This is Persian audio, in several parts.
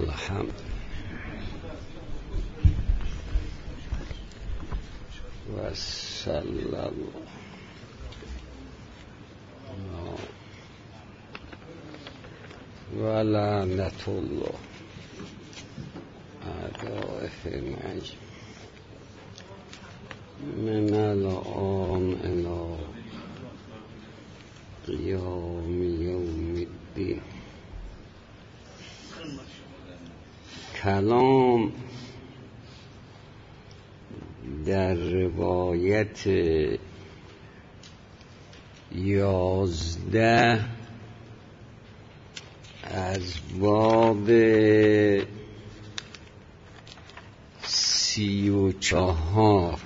الحمد و صلی الله و لعنت الله اعدائهم اجمعین من الان الی قیام یوم الدین. کلام در روایت 11 از باب 34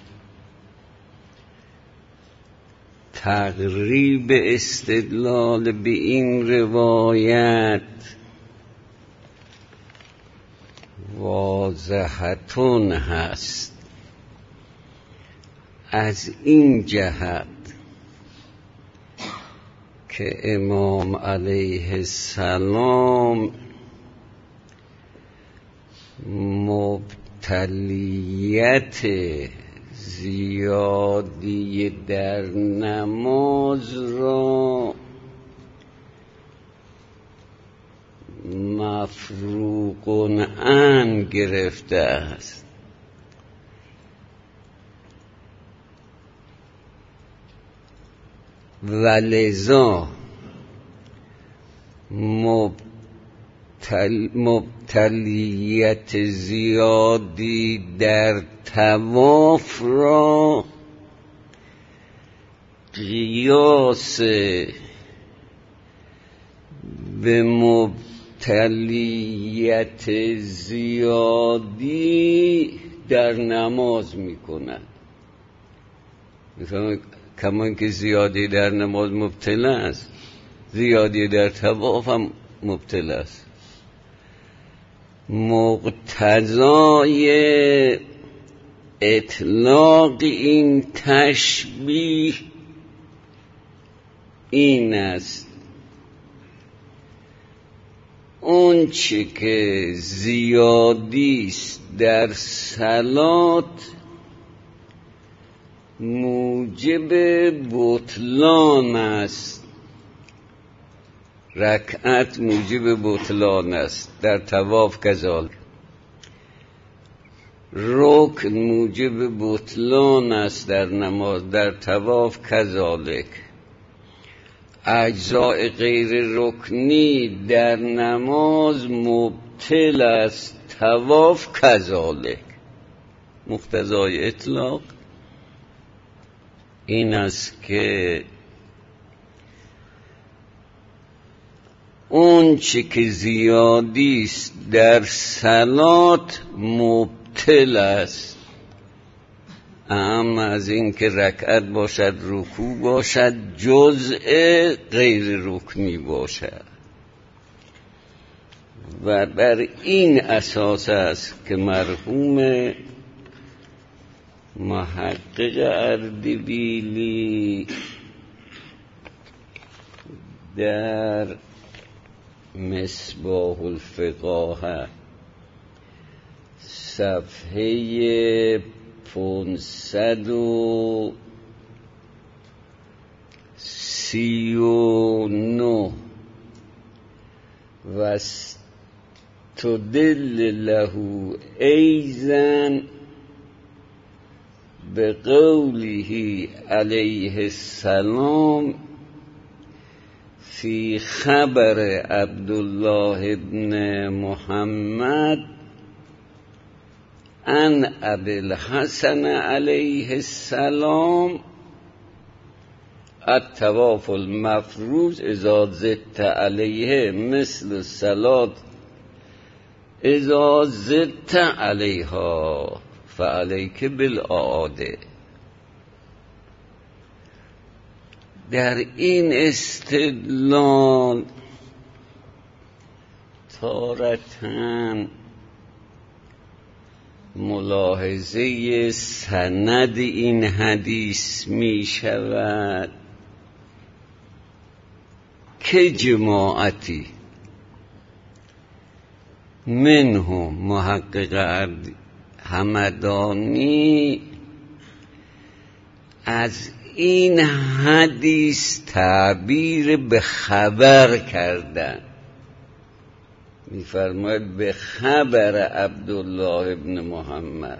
تقریب استدلال به این روایت واضحتون هست، از این جهت که امام علیه السلام مبتلیت زیادی در نماز را مفروغ عن گرفته است. ولذا مبتلیت زیادی در طواف را قیاس به مبتلیت زیادی در نماز می کند. کما اینکه زیادی در نماز مبتلا است، زیادی در طواف هم مبتلا است. مقتضای اطلاق این تشبیه این است: اون چه که زیادی است در صلات موجب بطلان است، رکعت موجب بطلان است، در طواف کذالک. رکن موجب بطلان است در نماز، در طواف کذالک. اجزاء غیر رکنی در نماز مبطل است، طواف کذالک. مقتضای اطلاق این است که اون چه که زیادی است در صلات مبطل است، اما از این که رکعت باشد، رکوع باشد، جزء غیر رکنی باشد. و بر این اساس است که مرحوم محقق اردبیلی در مصباح الفقاهه صفحه 539 و استدل له ایضا به قوله علیه السلام فی خبر عبدالله ابن محمد عن ابی الحسن علیه السلام الطواف المفروض اذا زدت علیه مثل الصلاة اذا زدت علیها فعلیک بالاعاده. در این استدلال تارتاً ملاحظه سند این حدیث می شود که جماعتی منهم محقق همدانی از این حدیث تعبیر به خبر کردن. می‌فرماید به خبر عبدالله ابن محمد،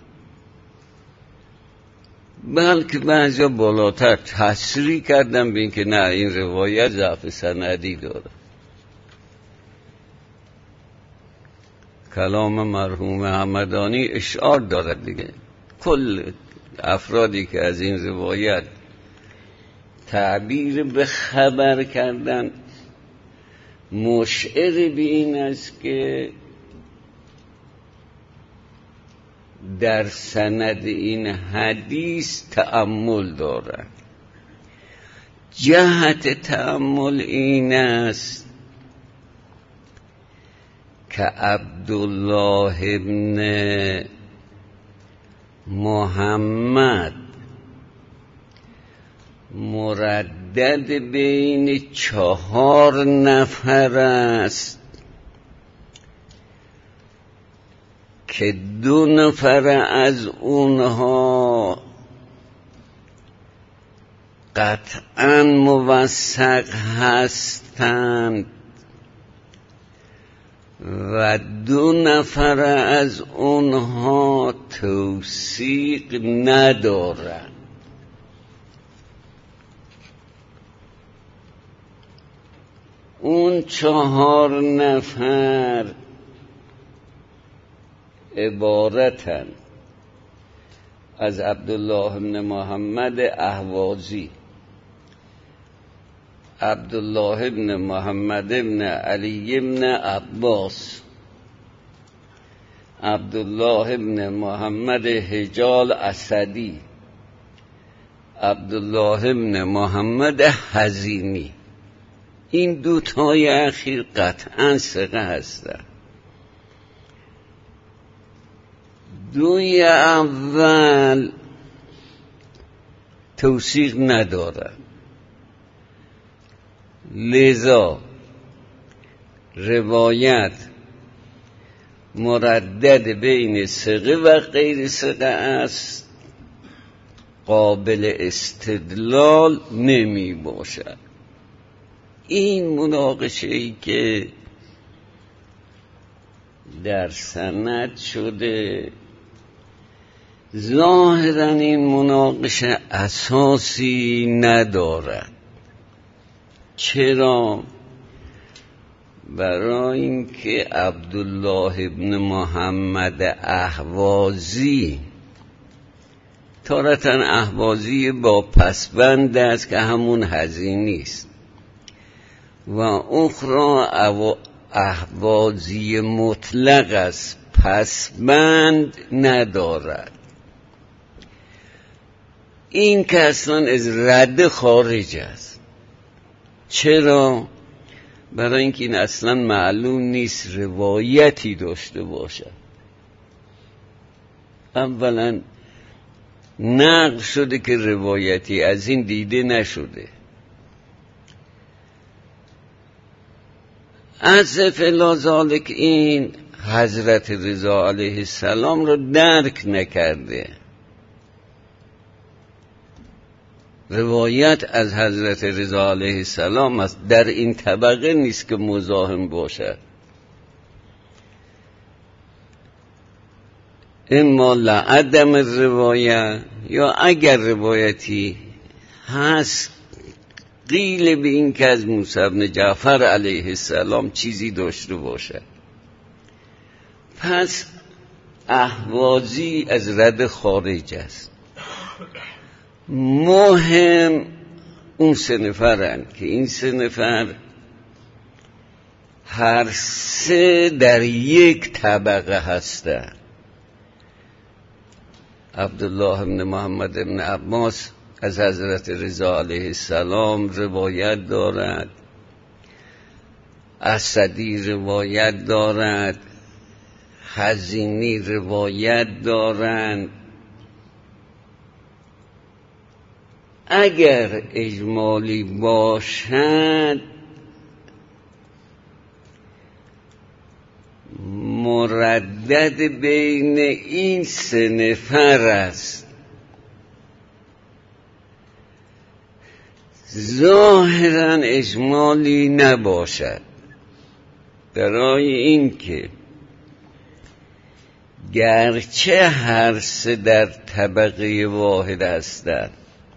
بلکه بعضیا بالاتر تصریح کردن به این که نه، این روایت ضعف سندی داره. کلام مرحوم همدانی اشعار دارد دیگه. کل افرادی که از این روایت تعبیر به خبر کردن مشعر به این است که در سند این حدیث تأمل دارد. جهت تأمل این است که عبدالله ابن محمد مردد بین 4 نفر است که 2 نفر از اونها قطعاً موثق هستند و 2 نفر از اونها توثیق ندارند. اون 4 نفر عبارتن از عبدالله بن محمد اهوازی، عبدالله بن محمد بن علی بن عباس، عبدالله بن محمد حجال اسدی، عبدالله بن محمد حزینی. این 2 تای اخیر قطعاً ثقه هستند. 2 اول توثیق ندارند، لذا روایت مردد بین ثقه و غیر ثقه است، قابل استدلال نمی باشد. این مناقشه ای که در سند شده ظاهراً این مناقشه اساسی ندارد. چرا؟ برای اینکه عبدالله ابن محمد اهوازی تارتاً اهوازی با پسبند است که همون حزینی است و اخرى اهوازی مطلق است، پسبند ندارد. این که اصلا از رد خارج است. چرا؟ برای اینکه این اصلا معلوم نیست روایتی داشته باشد. اولا نقل شده که روایتی از این دیده نشده. از فلا ذالک این حضرت رضا علیه السلام رو درک نکرده. روایت از حضرت رضا علیه السلام است، در این طبقه نیست که مزاحم باشد. اما لعدم الروایت، یا اگر روایتی هست قیل به این که از موسی بن جعفر علیه السلام چیزی داشته باشد، پس اهوازی از رد خارج است. مهم اون 3 نفرند که این 3 نفر هر 3 در یک طبقه هستند. عبدالله بن محمد بن عباس از حضرت رضا علیه السلام روایت دارد، اسدی روایت دارد، حزینی روایت دارند. اگر اجمالی باشد مردد بین این سه نفر است. ظاهراً اجمالی نباشد، برای این که گرچه هر سه در طبقه واحد هستند،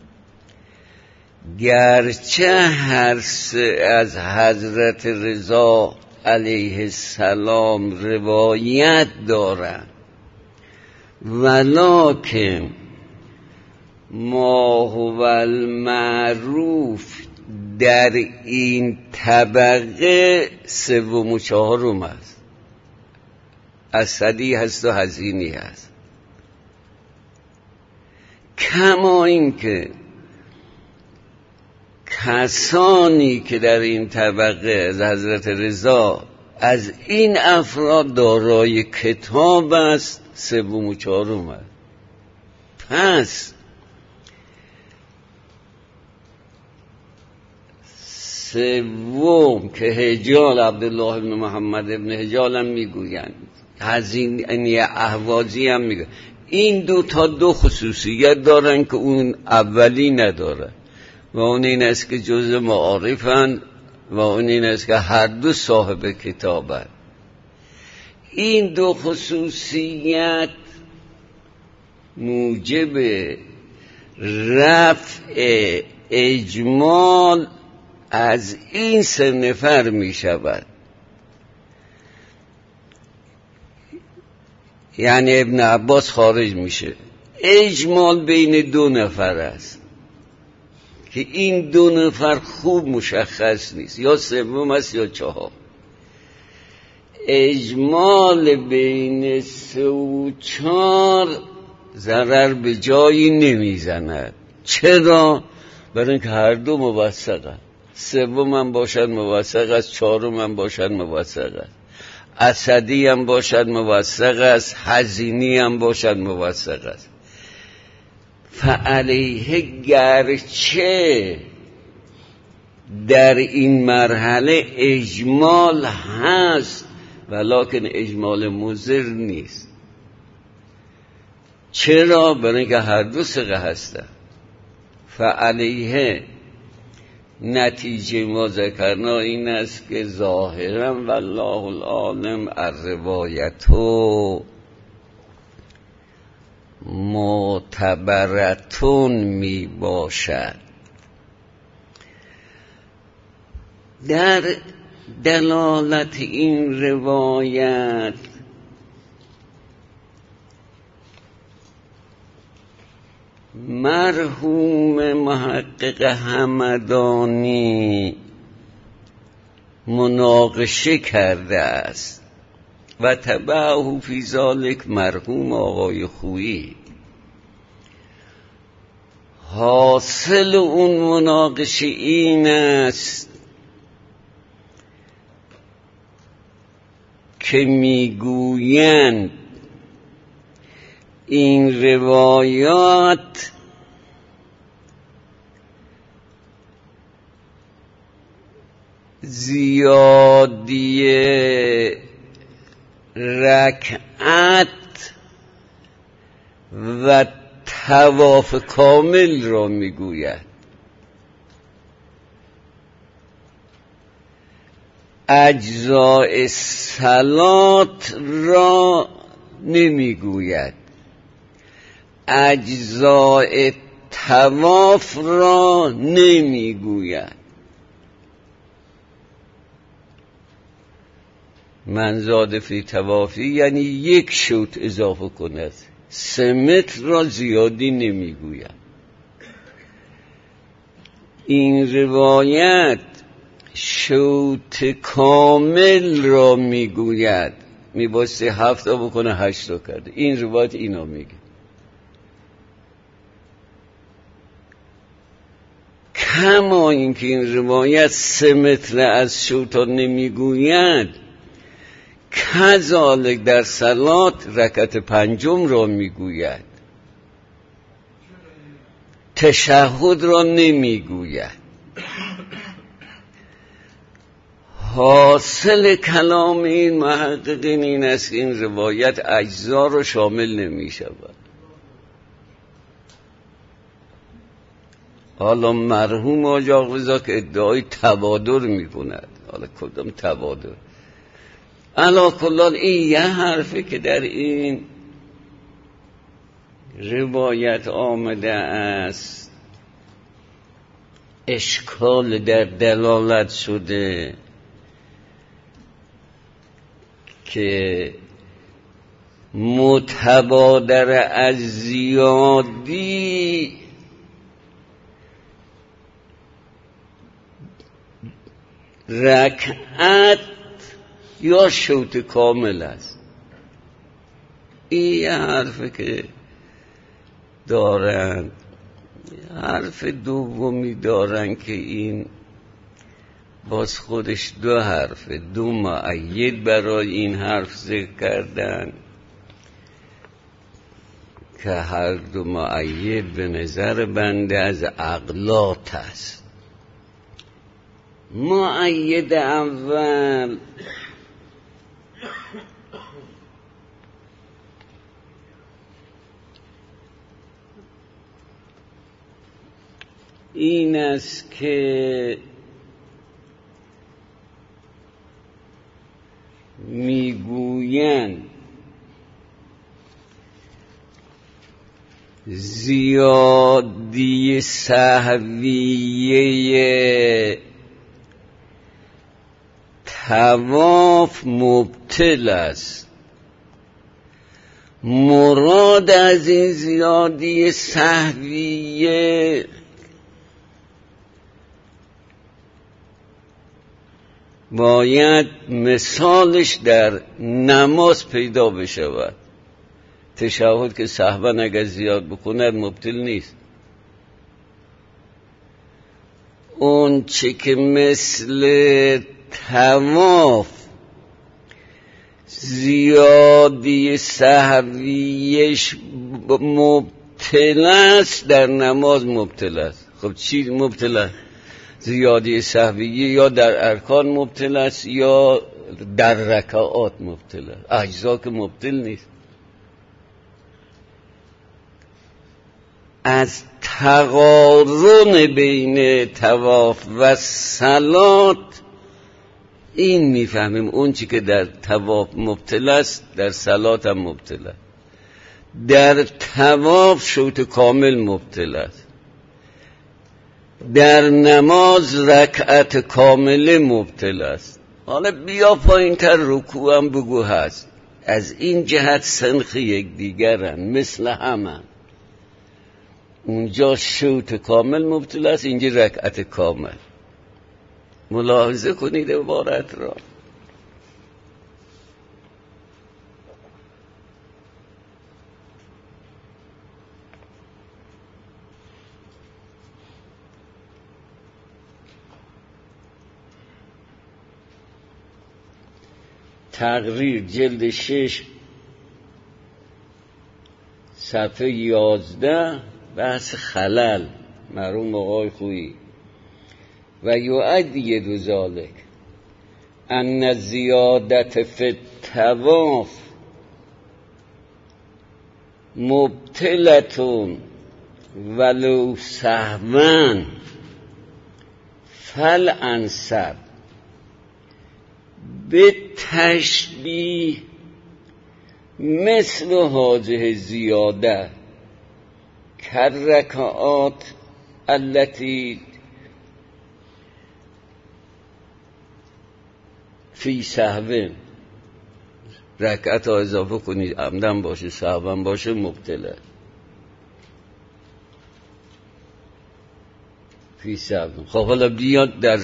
گرچه هر سه از حضرت رضا علیه السلام روایت دارند، ولکن ما هو المعروف در این طبقه سوم و چهارم است. اسدی هست و حزینی هست. کما این که کسانی که در این طبقه از حضرت رضا از این افراد دارای کتاب است، سوم و چهارم است. پس سوم که هجال عبدالله ابن محمد ابن هجال هم میگویند، حزینی اهوازی هم میگویند، این دو تا دو خصوصیت دارن که اون اولی نداره، و اون این است که جز معارفن، و اون این است که هر دو صاحب کتابن. این دو خصوصیت موجب رفع اجمال از این سه نفر می شود. یعنی ابن عباس خارج میشه. اجمال بین دو نفر است که این دو نفر خوب مشخص نیست، یا سوم است یا چهار. اجمال بین سه و چهار ضرر به جایی نمیزند. چرا؟ برای اینکه هر دو موثقند. سوم هم باشد موثق است، چهارم هم باشد موثق است، اسدی هم باشد موثق است، حزینی هم باشد موثق است. فعلیه گرچه در این مرحله اجمال هست، ولکن اجمال مضر نیست. چرا؟ برای اینکه هر دو ثقه هستند. فعلیه نتیجه ما ذکرنا این است که ظاهرا والله العالم الروایتو معتبرتون می باشد. در دلالت این روایت مرحوم محقق همدانی مناقشه کرده است و تبعه فی ذلک مرحوم آقای خویی. حاصل اون مناقشه این است که میگویند این روایات زیادی رکعت و طواف کامل را میگوید، اجزاء صلات را نمیگوید، اجزاء طواف را نمیگوید. من زاد فی طوافی یعنی یک شوط اضافه کند، 3 متر را زیادی نمیگوید. این روایت شوط کامل را میگوید، میباستی 7 بکنه 8 کرده. این روایت اینا میگه. کما اینکه این روایت 3 متر از شوطا نمیگوید، کذالک در صلات رکعت 5 را میگوید، تشهد را نمیگوید. حاصل کلام این محققین این است که این روایت اجزا رو شامل نمی شود. حالا مرحوم حاج آقا که ادعای تبادر می کند، حالا کدام تبادر؟ علا کلان این یه حرفه که در این روایت آمده است، اشکال در دلالت شده که متبادر از زیادی رکعت یا شوط کامل است. این حرفه که دارن. حرف دومی دارن که این باز خودش دو حرفه، دو مؤید برای این حرف ذکر کردن که هر دو مؤید به نظر بنده از عقلات است. مؤید اول این است که میگویند زیادی سهویه طواف مبطل است. مراد از این زیادی سهویه باید مثالش در نماز پیدا بشود. تشهد که سهوا اگر زیاد بکند مبطل نیست. اون چه که مثل طواف زیادی سهویش مبطل است، در نماز مبطل است. خب چی مبطل است؟ زیادی سهویه یا در ارکان مبطل است یا در رکعات مبطل است. اجزا که مبطل نیست. از تقارن بین طواف و صلات این میفهمیم اون چی که در طواف مبطل است در صلات هم مبطل است. در طواف شوط کامل مبطل است، در نماز رکعت کامل مبطل است. حالا بیا پایین تر رکوع هم بگو هست. از این جهت سنخ یک دیگرن، مثل همن. اونجا شوط کامل مبطل است، اینجا رکعت کامل. ملاحظه کنید عبارت را. تقریر جلد 6 صفحه 11 بحث خلل مرحوم آقای خویی. و یؤدی دو ذالک ان زیادت فی الطواف مبطلتون ولو سهوا فالانسب به تشبیه مثل هذه زیاده کرکعات التي فی سهو. رکعت ها اضافه کنید، عمدن باشه سهوان باشه مبطله. فی سهو. خب حالا بیاد در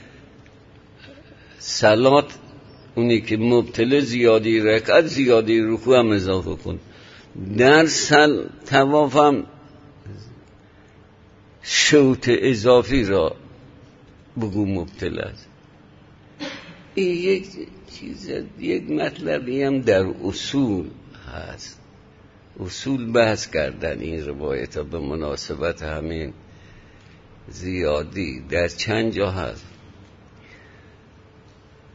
صلات اونی که مبطله زیادی رکعت زیادی رکوع هم اضافه کن. در طواف هم شوط اضافی را بگو مبطل است. این یک چیز، یک مطلبی هم در اصول هست. اصول بحث کردن این روایت ها به مناسبت همین زیادی در چند جا هست.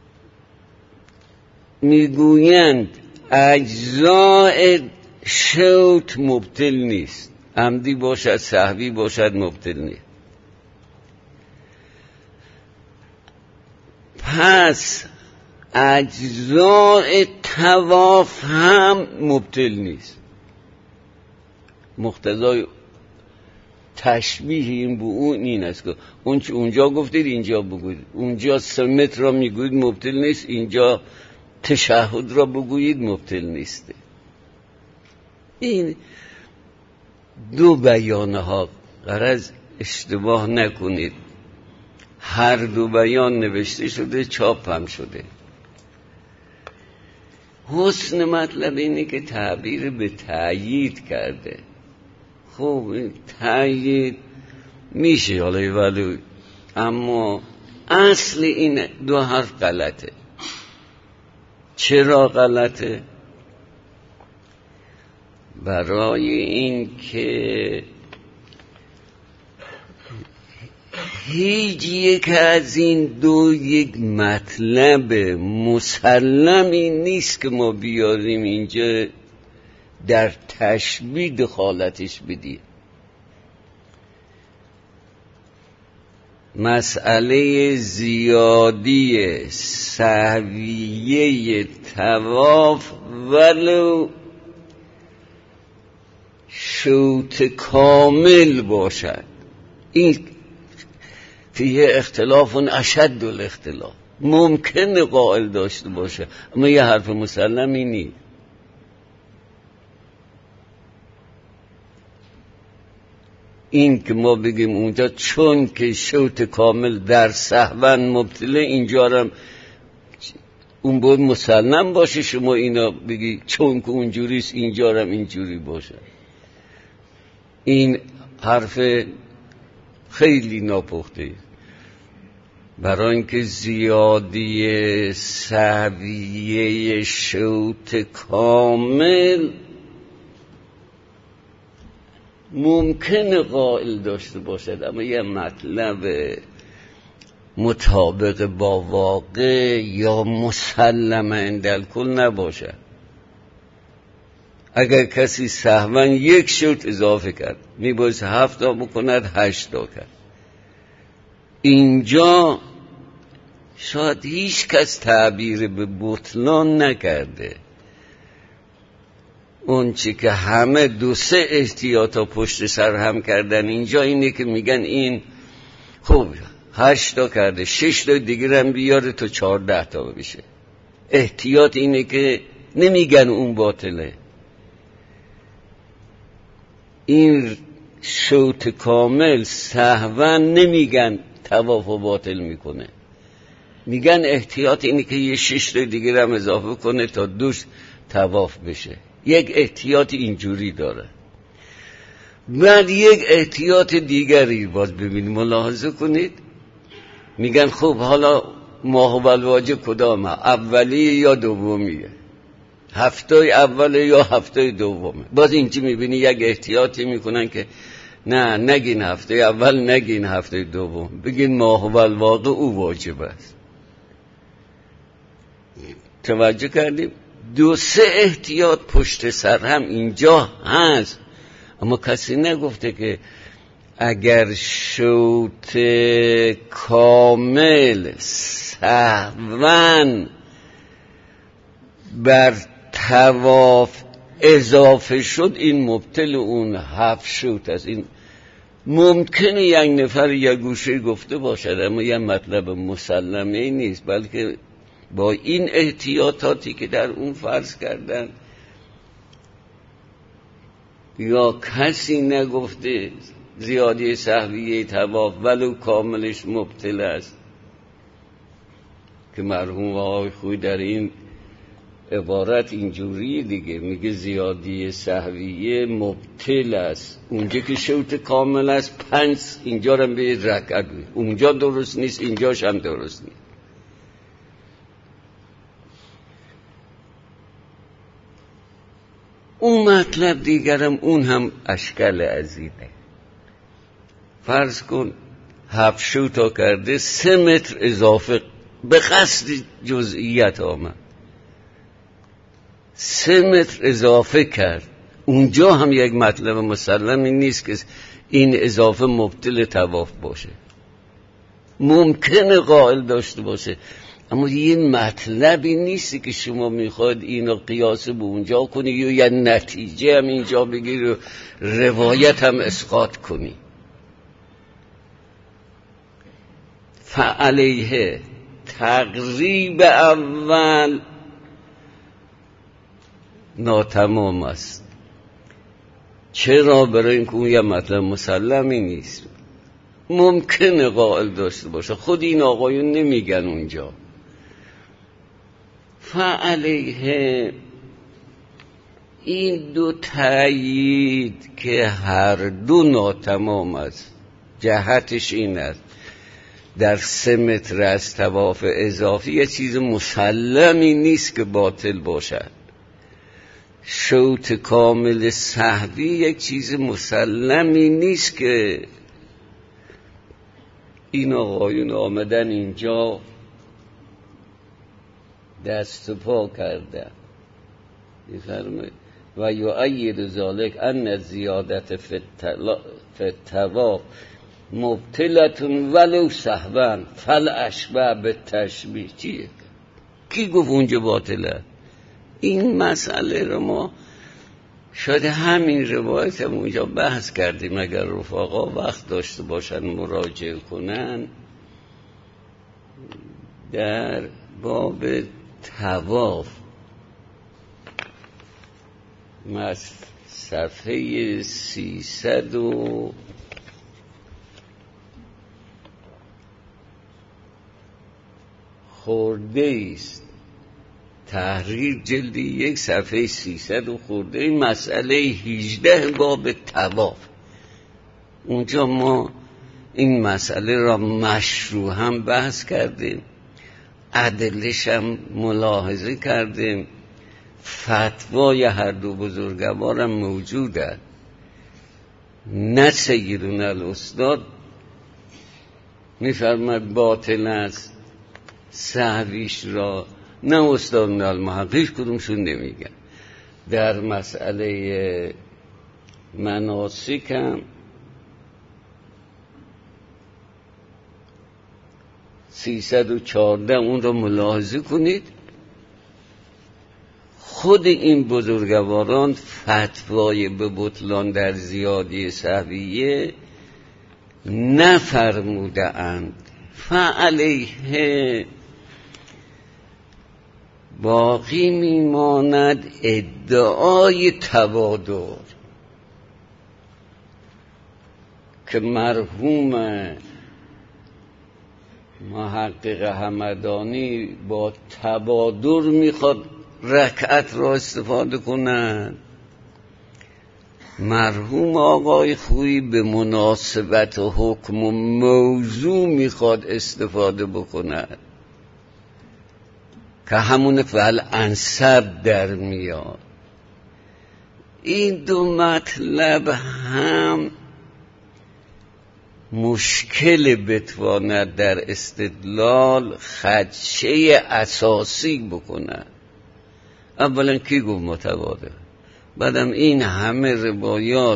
میگویند اجزاء شوط مبطل نیست، عمدی باشد سهوی باشد مبطل نیست. پس اجزاء طواف هم مبطل نیست. مقتضای تشبیه این به اون این است که اون چه اونجا گفتید اینجا بگوید، اونجا سنت را میگوید مبطل نیست، اینجا تشهد را بگویید مبطل نیست. این دو بیانه ها غرض اشتباه نکنید، هر دو بیان نوشته شده، چاپ هم شده. حسن مطلب اینه که تعبیر به تأیید کرده. خب این تأیید میشه حالا ولی، اما اصل این دو حرف غلطه. چرا غلطه؟ برای این که هیچ یک از این دو یک مطلب مسلمی نیست که ما بیاریم اینجا در تشبیه دخالتش بدیم. مسئله زیادی سهویه طواف ولو شوط کامل باشد، این فیه اختلاف اشد الاختلاف، ممکنه قائل داشته باشه اما یه حرف مسلمی نیست. این که ما بگیم اونجا چون که شوط کامل در سهون مبتله، اینجا هم اون باید مسلم باشه، شما اینا بگی چون که اونجوریست اینجا هم اینجوری باشه. این حرف خیلی ناپخته است، برای اینکه زیادی سهویه شوط کامل ممکنه قائل داشته باشد اما یه مطلب مطابق با واقع یا مسلم عند الکل نباشد. اگر کسی سهوا یک شوط اضافه کرد میباید 7 تا بکند 8 تا کرد، اینجا شاید هیچ کس تعبیر به بطلان نکرده. اون چی که همه 2-3 احتیاطا پشت سر هم کردن اینجا اینه که میگن این خوب 8 تا کرده 6 تا دیگر هم بیاره تا 14 تا بشه. احتیاط اینه که نمیگن اون باطله. این شوط کامل سهوا نمیگن طواف و باطل میکنه، میگن احتیاط اینه که یه 6 تا دیگر هم اضافه کنه تا 2 طواف بشه. یک احتیاط اینجوری داره. بعد یک احتیاط دیگری باز ببینید، ملاحظه کنید، میگن خب حالا ماه و الواجب کدامه، اولیه یا دومیه، هفته اوله یا هفته دومه. باز اینجا میبینی یک احتیاطی میکنن که نه نگین هفته اول، نگین هفته دوم، بگین ماه و الواقع او واجب است. توجه کردیم؟ 2-3 احتیاط پشت سر هم اینجا هست، اما کسی نگفته که اگر شوط کامل سهواً بر طواف اضافه شد این مبطل اون 7 شوط است. این ممکنه یک نفر یک گوشه گفته باشد اما یه مطلب مسلمه نیست، بلکه با این احتیاطاتی که در اون فرض کردن یا کسی نگفته زیادی سهویه طواف ولو کاملش مبطل است، که مرحوم آقای خوی در این عبارت اینجوری دیگه میگه زیادی سهویه مبطل است، اونجا که شوط کامل است 5 اینجا رو به رکعت، اونجا درست نیست اینجاش هم درست نیست. اون مطلب دیگرم اون هم اشکال عزیزه. فرض کن 7 شوطا کرده 3 متر اضافه به قصد جزئیت آمد، 3 متر اضافه کرد، اونجا هم یک مطلب مسلمی نیست که این اضافه مبطل طواف باشه. ممکنه قائل داشته باشه، اما یه مطلبی نیستی که شما میخواید اینو قیاس به اونجا کنی یا یه نتیجه هم اینجا بگیری و روایت هم اسقاط کنی. فعلیه تقریب اول ناتمام است. چرا؟ برای اینکه اون یه مطلب مسلمی نیست، ممکنه قائل داشته باشه، خود این آقایون نمیگن اونجا. فعلیه این دو تأیید که هر دو ناتمام است، جهتش این است در 3 متر از طواف اضافی یه چیز مسلمی نیست که باطل باشد. شوط کامل سهوی یک چیز مسلمی نیست که این آقایون آمدن اینجا دست پا کردن. می‌فرمایید و یؤید ذلک ان زیادت فی الطواف مبطلتون ولو سهوا فالاشبه بالتشبیه. چیه؟ کی گفت اونجا باطله؟ این مسئله رو ما شاید همین روایت هم اونجا بحث کردیم، اگر رفقا وقت داشته باشن مراجعه کنن. در باب طواف صفحه 300 خورده است، تحریر جلد 1 صفحه 300 خورده، مسئله 18 باب طواف. اونجا ما این مسئله را مشروع هم بحث کردیم، ادلش هم ملاحظه کردیم، فتوای هر دو بزرگوارم موجوده. نه سیدنا الاستاد میفرماد باطل است سهویش را، نه استاد المحقق کدومشون نمیگن. در مسئله مناسک هم 314 اون رو ملاحظه کنید. خود این بزرگواران فتوای به بطلان در زیادی سهویه نفرموده اند. فعلیه باقی میماند ادعای تبادر که مرحوم محقق همدانی با تبادر میخواد رکعت را استفاده کنند. مرحوم آقای خویی به مناسبت حکم و موضوع میخواد استفاده بکند که همون فعل انسب در میاد. این دو مطلب هم مشکل بتواند در استدلال خدشه اساسی بکنه. اولا کی گفت متبادر؟ بعدم این همه روایات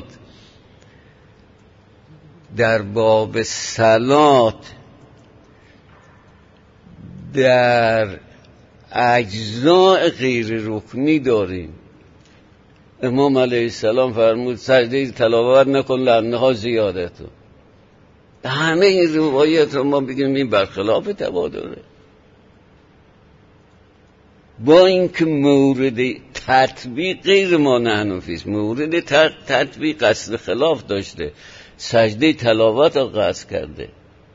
در باب صلات در اجزاء غیر رکنی داریم. امام علیه السلام فرمود سجده تلاوت نکن لعنها زیادتو. همه این روایات رو ما بگیم این برخلاف تبادره، با اینکه مورد تطبیق غیر ما نحنفی است، مورد تطبیق اصل خلاف داشته، سجده تلاوت رو قصد کرده.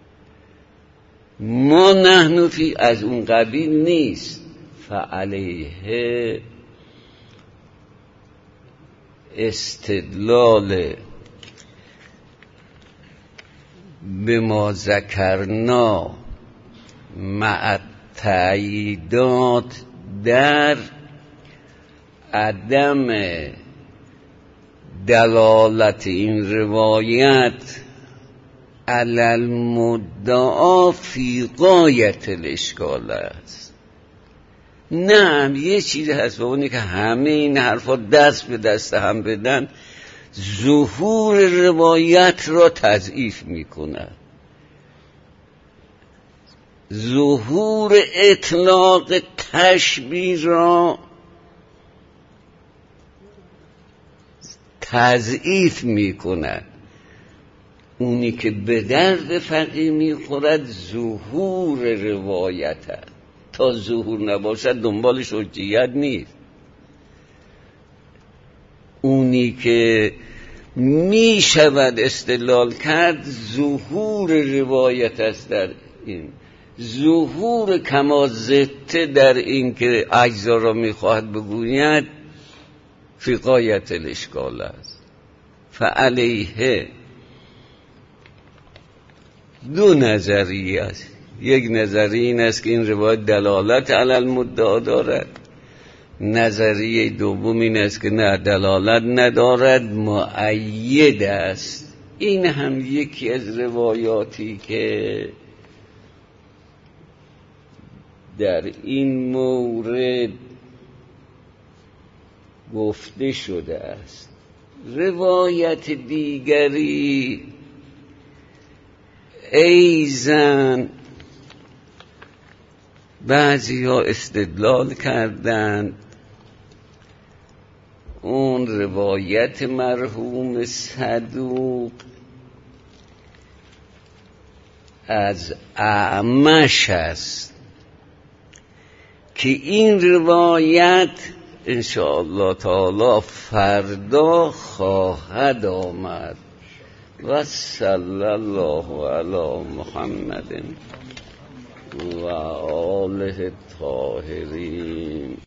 ما نحنفی از اون قبیل نیست. فعلیه استدلال به ما ذکرنا مع تأییدات در عدم دلالت این روایت علی المدعا فی غایت الاشکال است. نه، یه چیزی هست و اونی که همه این حرفا دست به دست هم بدن ظهور روایت را تضعیف میکنه، ظهور اطلاق تشبیه را تضعیف میکنه. اونی که به درد فقیه میخورد ظهور روایت هست. تا ظهور نباشد دنبالش حجیت نیست. اونی که می شود استدلال کرد ظهور روایت است. در این ظهور کما زته در این که اجزا را می خواهد بگوید فی غایت الاشکال است. فعلیه دو نظریه است. یک نظریه این است که این روایت دلالت علی المدعا دارد، نظریه دوم این است که نه، دلالت ندارد، مؤید است. این هم یکی از روایاتی که در این مورد گفته شده است. روایت دیگری ایزن بعضی ها استدلال کردند، اون روایت مرحوم صدوق از اعمش است که این روایت انشاءالله تعالی فردا خواهد آمد. و صلی الله علی محمد و آله الطاهرین.